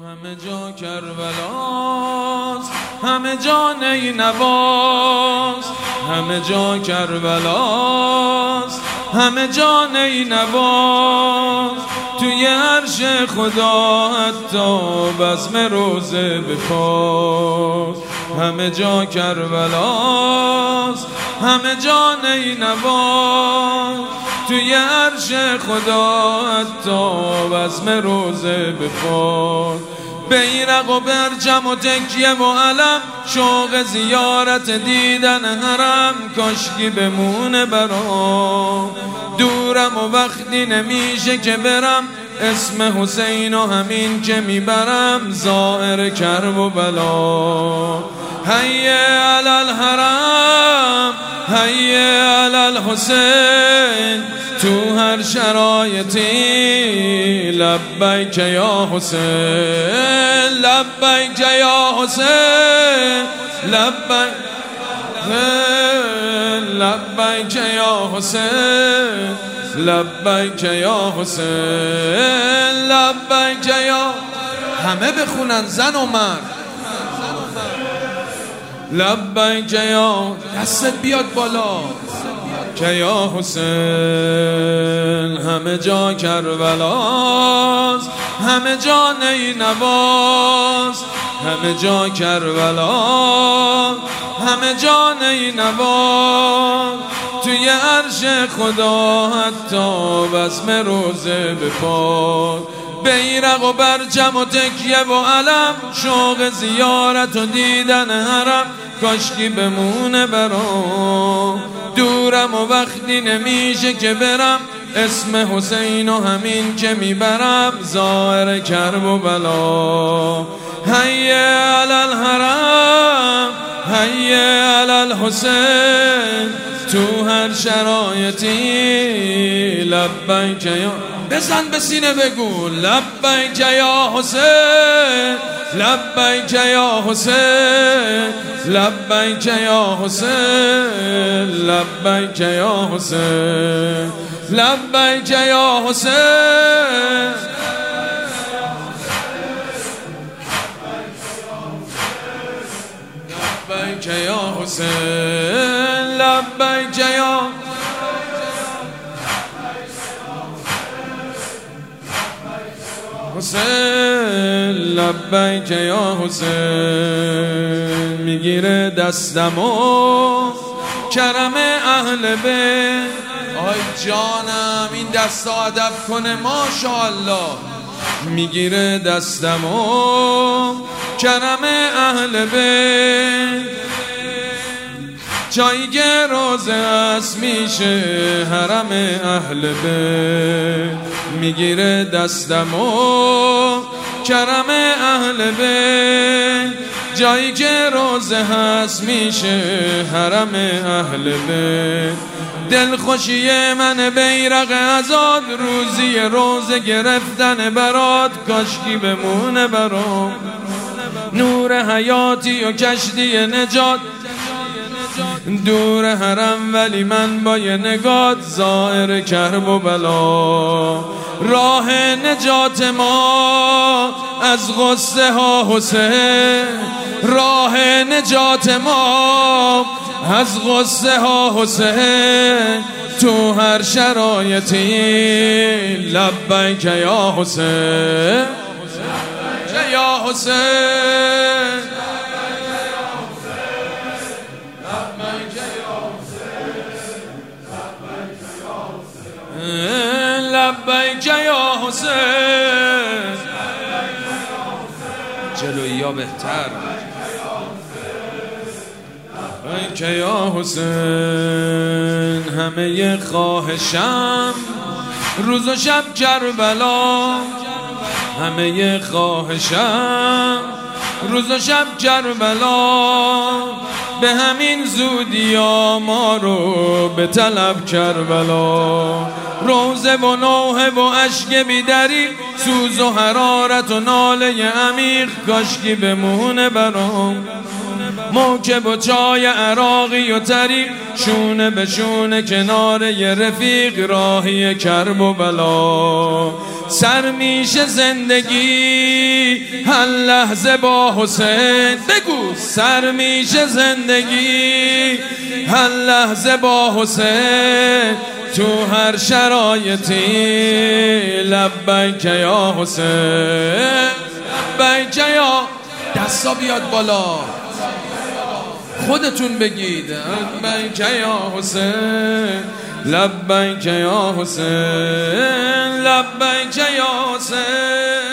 همه جا کربلاست، همه جا نینواست، همه جا کربلاست، همه جا نینواست. توی عرش خدا حتی بزم روزه بپاست. همه جا کربلاست، همه جا نینواست. توی عرش خدا حتی بزم روزه بپاست. بیرق و برجم و تکیه و علم، شوق زیارت دیدن حرم کاشکی بمونه برام. دورم و وقتی نمیشه که برم، اسم حسین و همین که میبرم زائر کرب و بلا. حی علی الحرم، حی علی الحسین، تو هر شرایطی لبیک یا حسین، لبیک یا حسین، لبیک، لبیک یا حسین، لبیک یا حسین، لبیک یا. همه بخونن زن و مرد. لبیک یا، دستت بیاد بالا، که یا حسین. همه جا کربلاست، همه جا نینواست، همه جا کربلاست، همه جا نینواست. توی عرش خدا حتی بزم روزه بپاست. بیرق و برجم و تکیه و علم، شوق زیارت و دیدن حرم کاشکی بمونه برام. دورم و وقتی نمیشه که برم، اسم حسین و همین که میبرم زائر کرب و بلا. حی علی الحرم، حی علی الحسین، تو هر شرایطی لبیک یا. بزن به سینه بگو لبیک یا حسین، لبیک یا حسین، لبیک یا حسین، لبیک یا حسین، لبیک یا حسین. لبیک یا حسین، لبیک یا حسین، لبیک یا حسین. میگیره دستمو کرم اهل بیت. آی جانم این دستا ادب کنه ماشاءالله. میگیره دستمو کرم اهل بیت. جایی که روزه است میشه حرم اهل بیت. میگیره دستمو کرم اهل بیت. جایی که روزه هست میشه حرم اهل بیت. دلخوشی من بیرق ازاد، روزی روزه گرفتن برات کاشکی بمونه برام. نور حیاتی و کشتی نجات، دور حرم ولی من با یه نگات زائر کرب و بلا. راه نجات ما از غصه ها حسین، راه نجات ما از غصه ها حسین. تو هر شرایطی لبیک یا حسین، یا حسین، لبیک یا حسین. جلویی ها بهتر. لبیک یا حسین. همه خواهشم روز و شب کربلا، همه خواهشم روز و شب کربلا. به همین زودی ها ما رو به طلب کربلا. روزه و نوحه و عشق بیدری، سوز و حرارت و ناله عمیق کاشکی بمونه برام. موکب و چای عراقی و طریق، شونه به شونه کنار یه رفیق، راهی کرب و بلا. سر میشه زندگی هر لحظه با حسین، بگو سر میشه زندگی هر لحظه با حسین، تو هر شرایطی لبیک یا حسین، لبیک یا. دستا بیاد بالا خودتون بگید لبیک یا حسین، لبیک یا حسین، لبیک یا حسین.